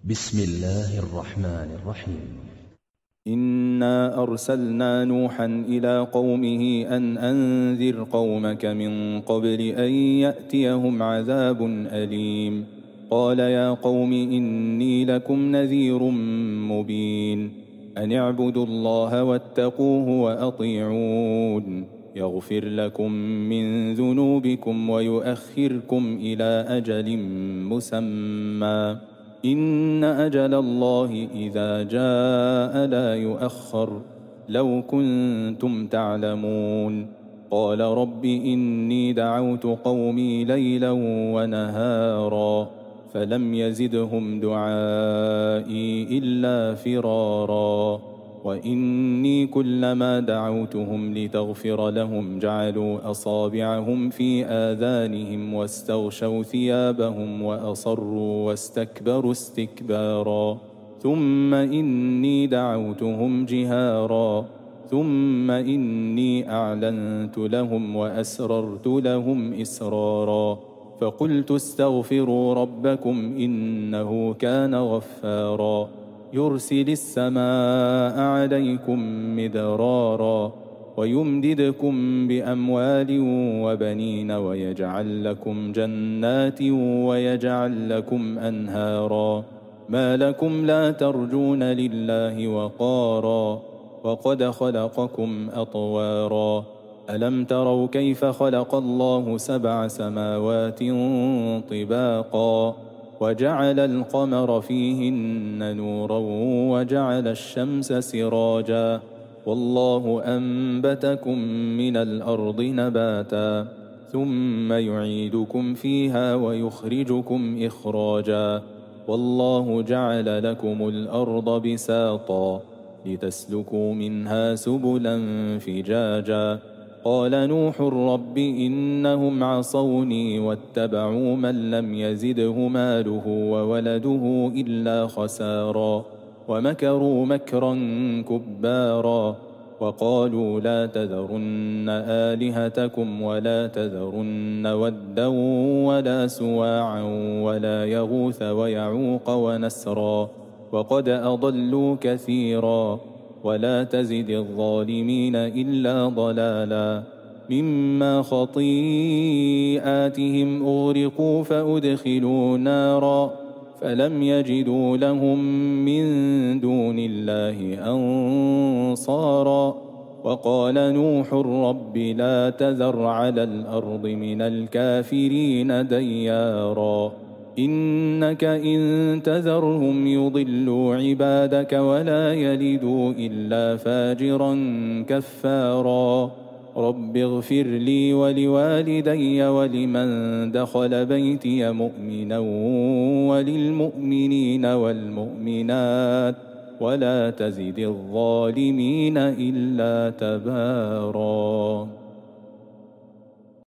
بسم الله الرحمن الرحيم. إنا أرسلنا نوحا إلى قومه أن أنذر قومك من قبل أن يأتيهم عذاب أليم. قال يا قوم إني لكم نذير مبين أن اعبدوا الله واتقوه وأطيعون يغفر لكم من ذنوبكم ويؤخركم إلى أجل مسمى إن أجل الله إذا جاء لا يؤخر لو كنتم تعلمون. قال رب إني دعوت قومي ليلا ونهارا فلم يزدهم دعائي إلا فرارا وإني كلما دعوتهم لتغفر لهم جعلوا أصابعهم في آذانهم واستغشوا ثيابهم وأصروا واستكبروا استكبارا ثم إني دعوتهم جهارا ثم إني أعلنت لهم وأسررت لهم إسرارا فقلت استغفروا ربكم إنه كان غفارا يرسل السماء عليكم مدرارا ويمددكم بأموال وبنين ويجعل لكم جنات ويجعل لكم أنهارا ما لكم لا ترجون لله وقارا وقد خلقكم أطوارا ألم تروا كيف خلق الله 7 سماوات طباقا وجعل القمر فيهن نورا وجعل الشمس سراجا والله أنبتكم من الأرض نباتا ثم يعيدكم فيها ويخرجكم إخراجا والله جعل لكم الأرض بساطا لتسلكوا منها سبلا فجاجا قال نوح رب إنهم عصوني واتبعوا من لم يزده ماله وولده إلا خسارا ومكروا مكرا كبارا وقالوا لا تذرن آلهتكم ولا تذرن ودا ولا سواعا ولا يغوث ويعوق ونسرا وقد أضلوا كثيرا ولا تزد الظالمين إلا ضلالا مما خطيئاتهم أغرقوا فأدخلوا نارا فلم يجدوا لهم من دون الله أنصارا وقال نوح رب لا تذر على الأرض من الكافرين ديارا إنك إن تذرهم يضلوا عبادك ولا يلدوا إلا فاجرا كفارا رب اغفر لي ولوالدي ولمن دخل بيتي مؤمنا وللمؤمنين والمؤمنات ولا تزد الظالمين إلا تبارا.